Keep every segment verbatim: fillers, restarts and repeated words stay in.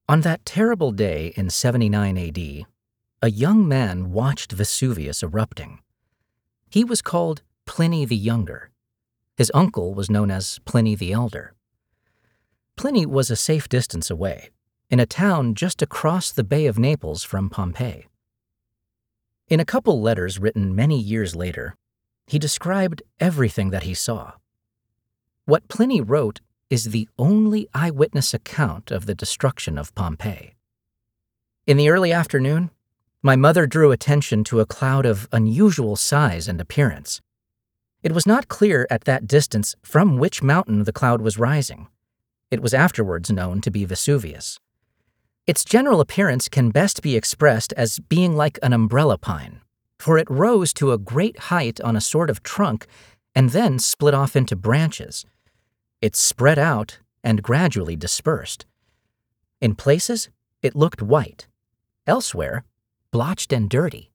On that terrible day in seventy-nine A D, a young man watched Vesuvius erupting. He was called Pliny the Younger. His uncle was known as Pliny the Elder. Pliny was a safe distance away, in a town just across the Bay of Naples from Pompeii. In a couple letters written many years later, he described everything that he saw. What Pliny wrote is the only eyewitness account of the destruction of Pompeii. In the early afternoon, my mother drew attention to a cloud of unusual size and appearance. It was not clear at that distance from which mountain the cloud was rising. It was afterwards known to be Vesuvius. Its general appearance can best be expressed as being like an umbrella pine, for it rose to a great height on a sort of trunk and then split off into branches. It spread out and gradually dispersed. In places, it looked white. Elsewhere, blotched and dirty.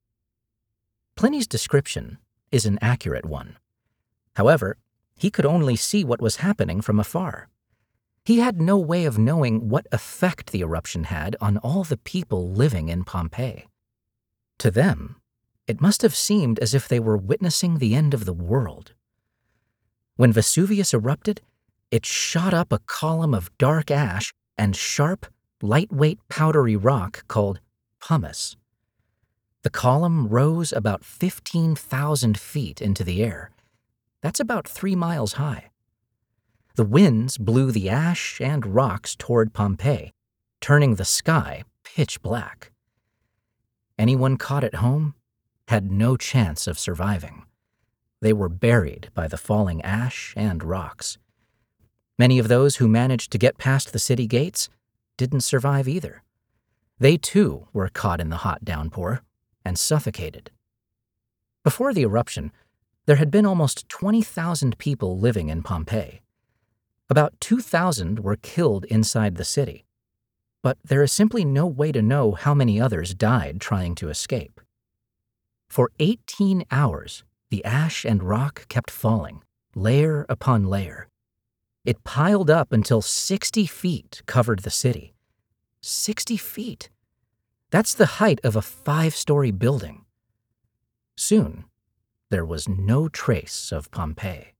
Pliny's description is an accurate one. However, he could only see what was happening from afar. He had no way of knowing what effect the eruption had on all the people living in Pompeii. To them, it must have seemed as if they were witnessing the end of the world. When Vesuvius erupted, it shot up a column of dark ash and sharp, lightweight powdery rock called pumice. The column rose about fifteen thousand feet into the air. That's about three miles high. The winds blew the ash and rocks toward Pompeii, turning the sky pitch black. Anyone caught at home had no chance of surviving. They were buried by the falling ash and rocks. Many of those who managed to get past the city gates didn't survive either. They too were caught in the hot downpour and suffocated. Before the eruption, there had been almost twenty thousand people living in Pompeii. About two thousand were killed inside the city, but there is simply no way to know how many others died trying to escape. For eighteen hours, the ash and rock kept falling, layer upon layer. It piled up until sixty feet covered the city. Sixty feet! That's the height of a five-story building. Soon, there was no trace of Pompeii.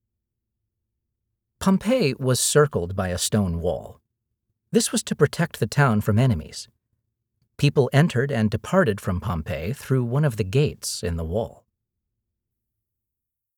Pompeii was circled by a stone wall. This was to protect the town from enemies. People entered and departed from Pompeii through one of the gates in the wall.